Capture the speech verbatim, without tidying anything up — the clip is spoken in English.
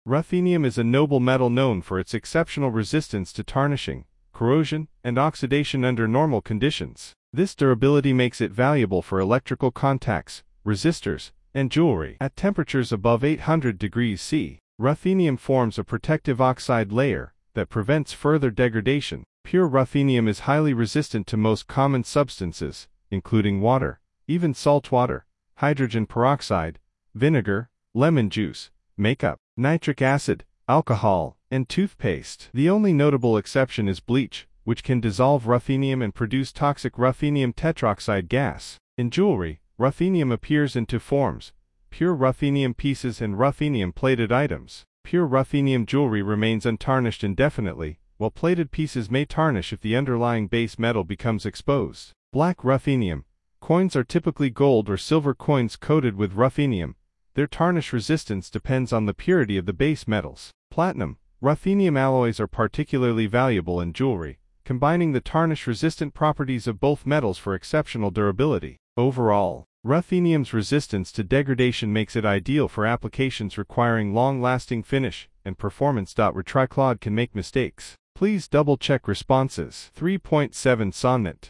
Ruthenium is a noble metal known for its exceptional resistance to tarnishing, corrosion, and oxidation under normal conditions. This durability makes it valuable for electrical contacts, resistors, and jewelry. At temperatures above eight hundred degrees Celsius, ruthenium forms a protective oxide layer that prevents further degradation. Pure ruthenium is highly resistant to most common substances, including water, even salt water, hydrogen peroxide, vinegar, lemon juice, makeup, nitric acid, alcohol, and toothpaste. The only notable exception is bleach, which can dissolve ruthenium and produce toxic ruthenium tetroxide gas. In jewelry, ruthenium appears in two forms: pure ruthenium pieces and ruthenium-plated items. Pure ruthenium jewelry remains untarnished indefinitely, while plated pieces may tarnish if the underlying base metal becomes exposed. Black ruthenium coins are typically gold or silver coins coated with ruthenium. Their tarnish resistance depends on the purity of the base metals. Platinum, ruthenium alloys are particularly valuable in jewelry, combining the tarnish-resistant properties of both metals for exceptional durability. Overall, ruthenium's resistance to degradation makes it ideal for applications requiring long-lasting finish and performance. Retriclode can make mistakes. Please double-check responses. three point seven Sonnet.